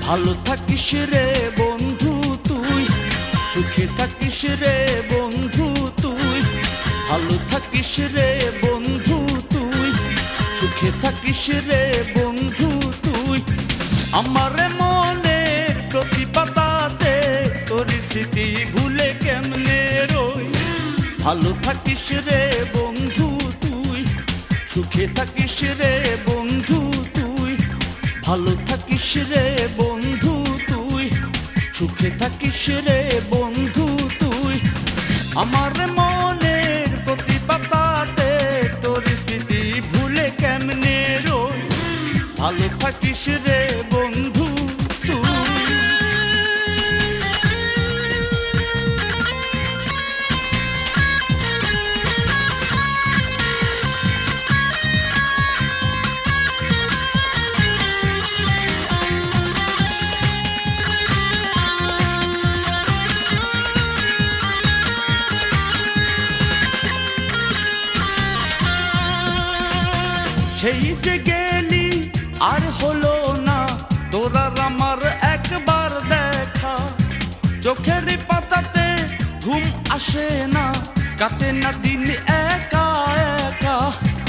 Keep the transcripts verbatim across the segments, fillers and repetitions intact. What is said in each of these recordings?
ভালো থাকিস রে বন্ধু তুই, সুখে থাকিস রে বন্ধু তুই, ভালো থাকিস রে বন্ধু তুই, সুখে থাকিস রে বন্ধু তুই। আমার মনের প্রতি পাতাতে তোর স্মৃতি ভুলে কেমনে রই। ভালো থাকিস রে বন্ধু তুই, সুখে থাকিস রে বন্ধু তুই, ভালো থাকিস রে বন্ধু তুই, সুখে থাকিস রে বন্ধু তুই। আমার মনের প্রতি পাতাতে তোর স্মৃতি ভুলে কেমনে রই। ভালো থাকিস রে বন্ধু তুই। সেই যে গেলি আর হলো না তোর আর আমার একবার দেখা, চোখের পাতাতে ঘুম আসে না, কাটে না দিন একা একা।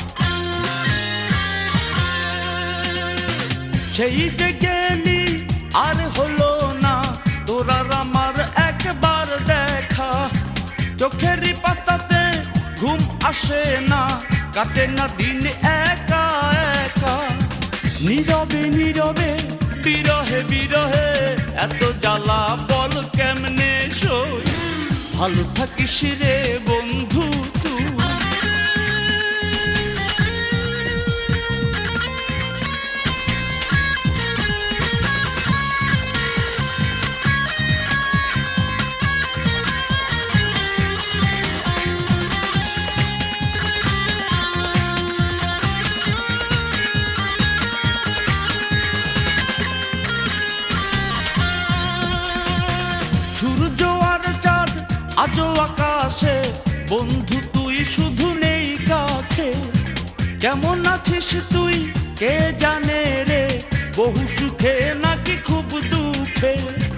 সেই যে গেলি আর হলো না তোর আর আমার একবার দেখা, চোখের পাতাতে ঘুম আসে না, কাটে না দিন একা একা। নীরবে নীরবে বিরহে বিরহে এত জ্বালা বল কেমনে সই। ভালো থাকিস রে বন্ধু তুই। সূর্য আর চাঁদ আজও আকাশে, বন্ধু তুই শুধু নেই কাছে। কেমন আছিস তুই কে জানে রে, বহু সুখে নাকি খুব দুঃখে।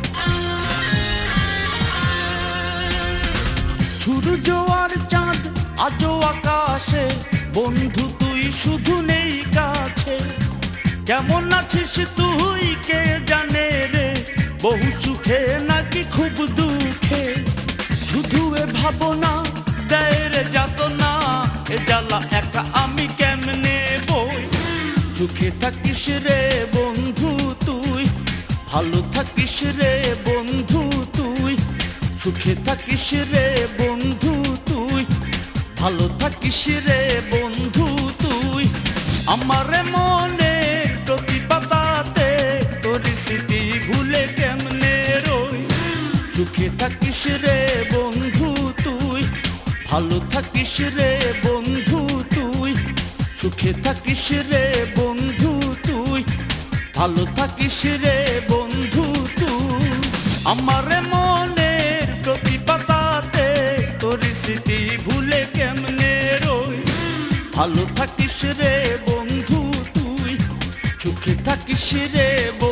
সূর্য আর চাঁদ আজও আকাশে, বন্ধু তুই শুধু নেই কাছে। কেমন আছিস তুই কে জানে রে, বহু সুখে নাকি খুব দুঃখে। শুধু এ ভাবনা দেয় রে যাতনা, এ জ্বালা একা আমি কেমনে বই। সুখে থাকিস রে বন্ধু তুই, ভালো থাকিস রে বন্ধু তুই, সুখে থাকিস রে বন্ধু তুই, ভালো থাকিস রে বন্ধু তুই। আমার মনে প্রতি পাতাতে তোর স্মৃতি ভুলে কেমনে রই। সুখে থাকিস রে বন্ধু তুই, ভালো থাকিস রে বন্ধু তুই, সুখে থাকিস রে বন্ধু তুই, ভালো থাকিস রে বন্ধু তুই। আমার মনের প্রতি পাতাতে তোর স্মৃতি ভুলে কেমনে রই। ভালো থাকিস রে বন্ধু তুই, সুখে থাকিস রে বন্ধু।